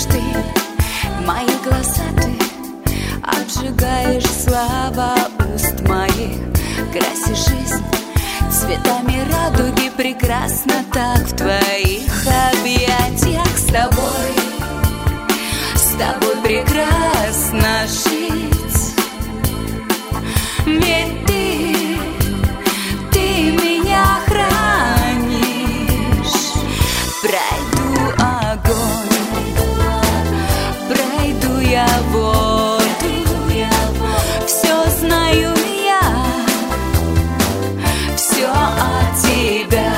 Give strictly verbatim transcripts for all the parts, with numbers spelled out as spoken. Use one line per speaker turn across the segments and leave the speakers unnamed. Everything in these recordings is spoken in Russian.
ты, мои глаза ты, обжигаешь слова уст моих, красишь жизнь цветами радуги, прекрасно так в твоих объятиях. С тобой, с тобой прекрасно жить, ведь ты, ты меня хранишь. Пройду огонь, пройду я воду, все знаю я, все от тебя.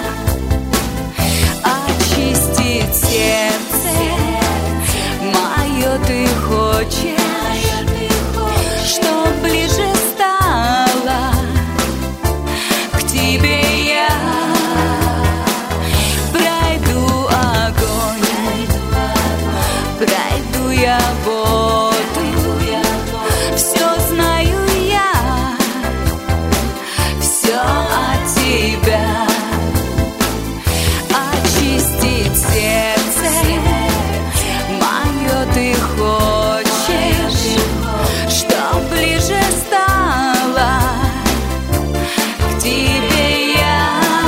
Очистить сердце мое ты хочешь, чтоб ближе стала к тебе я. Пройду огонь, пройду я воду, все знаю я, все от тебя. Очистить сердце мое ты хочешь, чтоб ближе стала к тебе я.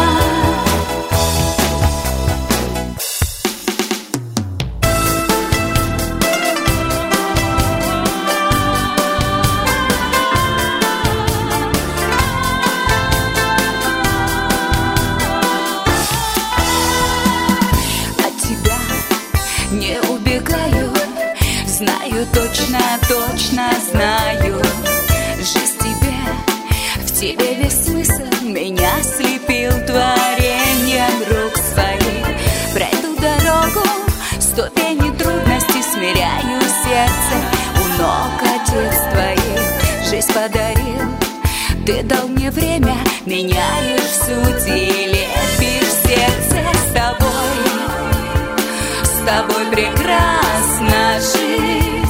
От тебя не убегаю, знаю точно, точно знаю. Жизнь тебе, в тебе весь смысл, меня слепил творением рук своих. Пройду дорогу, ступени трудностей, смиряю сердце у ног отец твоих. Жизнь подарил, ты дал мне время, меняешь суть и лепишь сердце. С тобой, с тобой прекрасно жить.